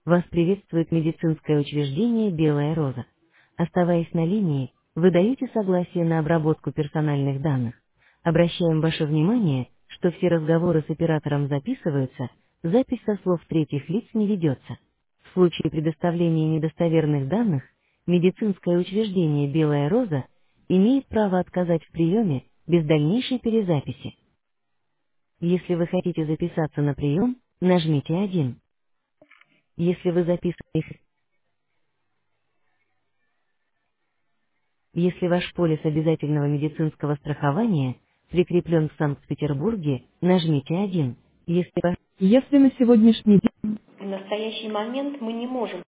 Вас приветствует медицинское учреждение «Белая роза». Оставаясь на линии, вы даете согласие на обработку персональных данных. Обращаем ваше внимание, что все разговоры с оператором записываются, запись со слов третьих лиц не ведется. В случае предоставления недостоверных данных, медицинское учреждение «Белая роза» имеет право отказать в приеме без дальнейшей перезаписи. Если вы хотите записаться на прием, нажмите 1. Если вы записываете, если ваш полис обязательного медицинского страхования прикреплен в Санкт-Петербурге, нажмите 1. Если ваш... Если на сегодняшний день В настоящий момент мы не можем